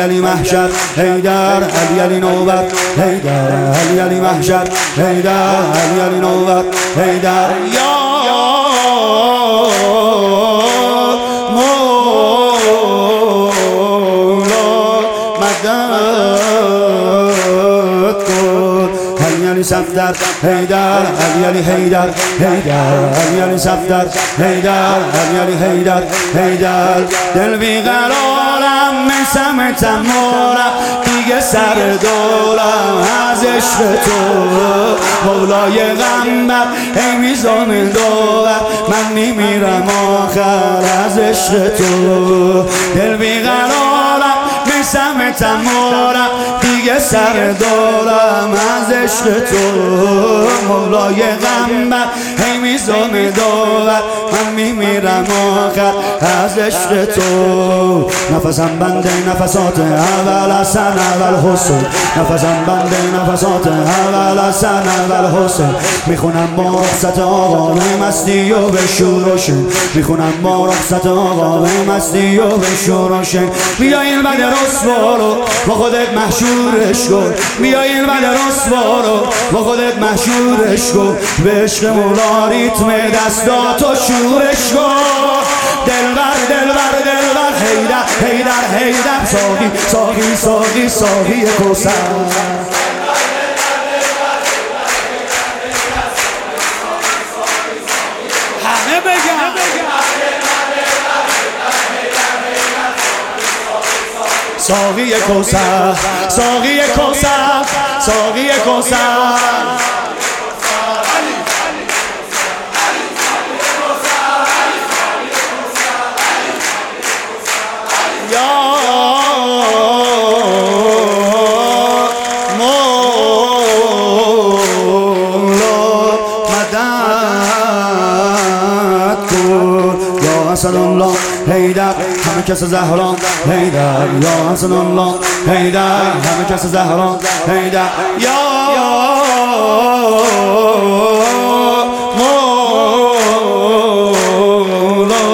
علی محشر حیدر، علی نوبت حیدر، علی محشر حیدر، علی نوبت حیدر. یا مولا مدد کن. علی صفدر حیدر، علی حیدر حیدر، علی صفدر حیدر، علی حیدر حیدر. دل بیقرارم مثل تمارم، دیگه سر دولم از عشق تو. مولای غمبر ای میزان داور، من میمیرم آخر از عشق تو. دل بیقرارم مثل تمارم، دیگه سر دارم از عشق تو. مولای غمبر ای میزان داور، من میمیرم آخر از عشق تو. نفسم بنده نفسات اول حسن اول حسین، نفسم بنده نفسات اول حسن اول حسین. میخونم با رخصت آقا به مستی و به شورشین، میخونم با رخصت آقا به مستی و به شورشین. بیا این بد رسوا رو با خودت محشورش کن، بیا این بد رسوا رو با خودت محشورش کن. به عشق مولا ریتم دستاتو شورش کن. دلبر دلبر دلبر حیدر حیدر حیدر. ساقی ساقی ساقی ساقی کوثر. همه بگن ساقی کوثر، ساقی کوثر، ساقی کوثر. یا مولا مدد کن. یا حسن الله حیدر همه کس زهران حیدر، یا حسن الله حیدر همه کس زهران حیدر. یا مولا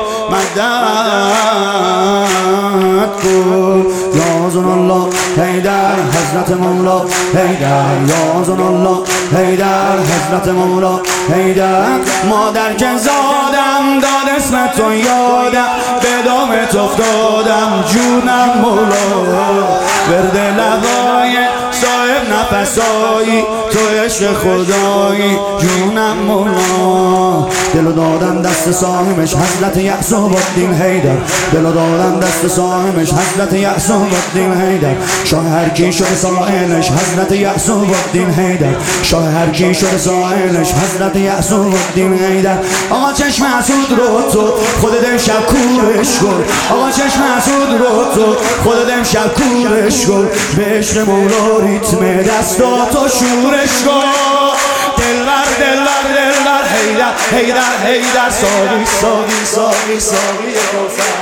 مدد کن. یا حسن الله حیدر حضرت مولا حیدر، یا حسن الله حیدر حضرت مولا حیدر. مادر که زادم داد اسم تو یادم، به دامت افتادم جونم مولا. ورد لبای صاحب نفسایی، تو عشق خدایی جونم مولا. دلو دادم دست صاحبش حضرت یعصوب الدین حیدر، دلو دادم دست صاحبش حضرت یعصوب الدین حیدر. شاه هر کی شده سائلش حضرت یعصوب الدین حیدر، شاه هر کی شده سائلش حضرت یعصوب الدین حیدر. آقا چشم حسود رو تو خودت امشب کورش کن، آقا چشم حسود رو تو خودت امشب کورش کن. به عشق مولا ریتم دستاتو شورش کن. دلبر دلبر دلبر حیدر حیدر حیدر. ساقی ساقی ساقی ساقی کوثر.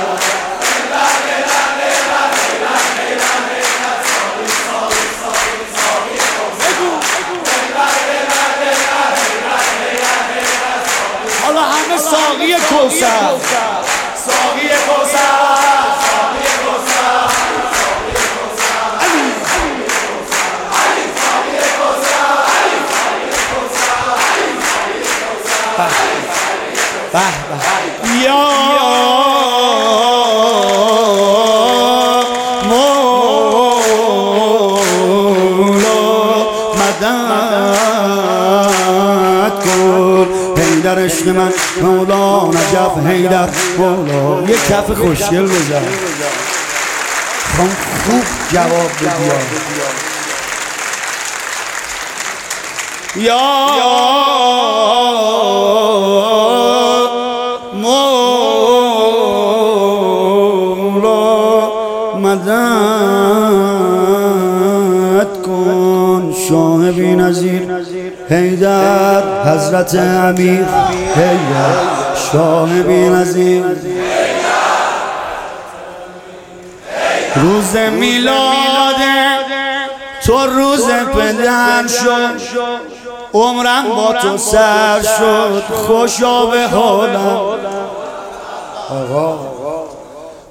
حالا همه ساقی کوثر، ساقی کوثر. یا مولا مدد کن. حیدر عشق من مولا نجف حیدر مولا. یک کف خوشگل بزن خوب جواب بدیا. یا مدد کن. شاه بی‌نظیر حیدر حضرت امیر حیدر، شاه بی‌نظیر. روز میلاد تو روز پدر شد، عمرم با تو سر شد، خوشا به حالم. آقا